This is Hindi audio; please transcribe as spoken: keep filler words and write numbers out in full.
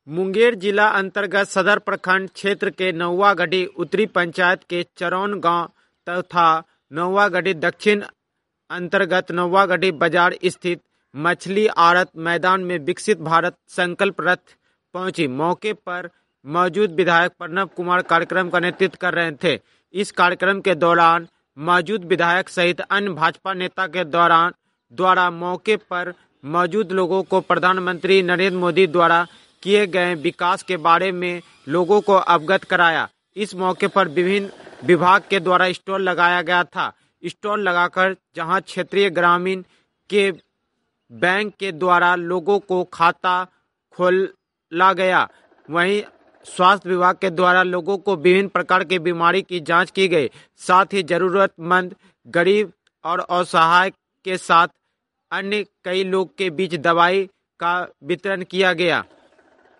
मुंगेर जिला अंतर्गत सदर प्रखंड क्षेत्र के नौवागढ़ी उत्तरी पंचायत के चरौन गांव तथा नौवागढ़ी दक्षिण अंतर्गत नौवागढ़ी बाजार स्थित मछली आड़त मैदान में विकसित भारत संकल्प रथ पहुंची। मौके पर मौजूद विधायक प्रणव कुमार कार्यक्रम का नेतृत्व कर रहे थे। इस कार्यक्रम के दौरान मौजूद विधायक सहित अन्य भाजपा नेता के दौरान द्वारा मौके पर मौजूद लोगों को प्रधानमंत्री नरेंद्र मोदी द्वारा किए गए विकास के बारे में लोगों को अवगत कराया। इस मौके पर विभिन्न विभाग के द्वारा स्टॉल लगाया गया था। स्टॉल लगाकर जहां क्षेत्रीय ग्रामीण के बैंक के द्वारा लोगों को खाता खोला गया, वहीं स्वास्थ्य विभाग के द्वारा लोगों को विभिन्न प्रकार की बीमारी की जांच की गई। साथ ही जरूरतमंद, गरीब और असहाय के साथ अन्य कई लोग के बीच दवाई का वितरण किया गया।